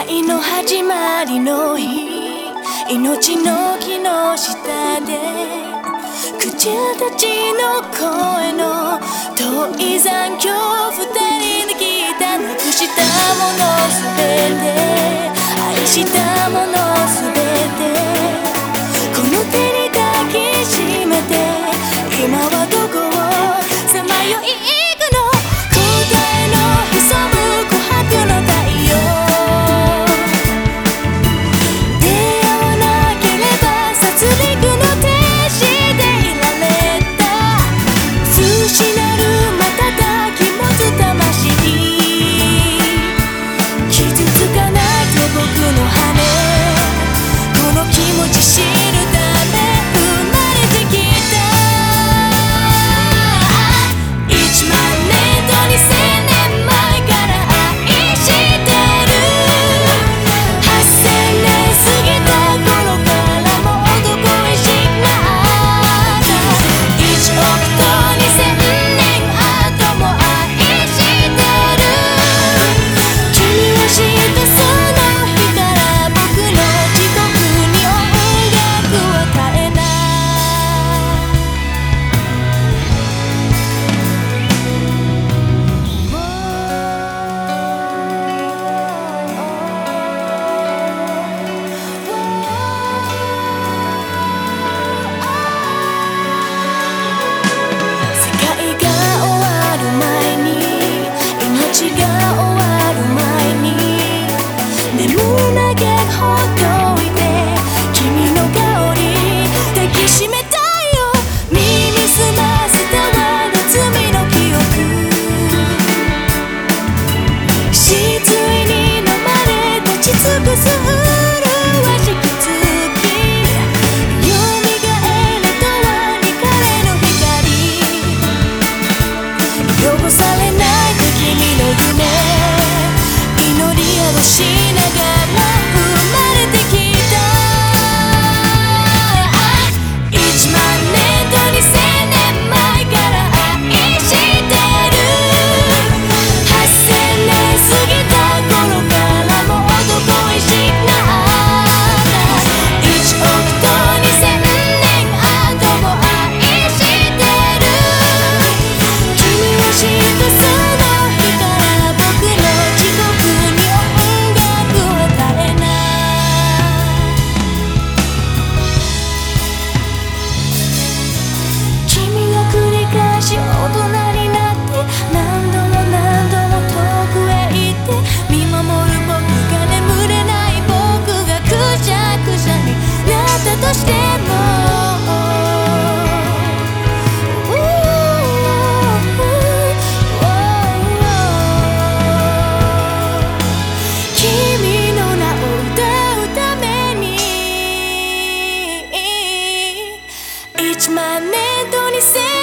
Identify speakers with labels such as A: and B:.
A: 愛の始まりの日、命の木の下で口たちの声の遠い残響、二人で聞いたなくしたものすべて、愛したものすべて、この手に抱きしめて今はどこをさまよい行くの。答えの潜む琥珀の太陽、出会わなければ殺戮の天使でいられた。通しなる瞬き持つ魂、傷つかないで僕の羽、この気持ち知るため生まれてきた。1万年と2000年前から愛してる。8000年過ぎた頃からもうどこへしなかった。1億と2000年後も愛してる。君は知ったその日から僕の地獄に音楽を変えない。世界が終わる前に、命が終わる前に、眠るだけほっといて君の香り抱きしめたいよ。耳すませたわの罪の記憶、失意に飲まれ立ち尽くす麗しき月、蘇れとはに彼の光、汚されないで君の夢、祈り合わしながら生まれてきた。1万年と2000年前から愛してる。8000年過ぎた頃からもうどこへしなかった。1億と2000年後も愛してる。君は知ったその日から僕の地獄に音楽を変えない。君が繰り返し大人になって、何度も何度も遠くへ行って、見守る僕が眠れない僕がくしゃくしゃになったとしても、君の名を歌うために1万年と2000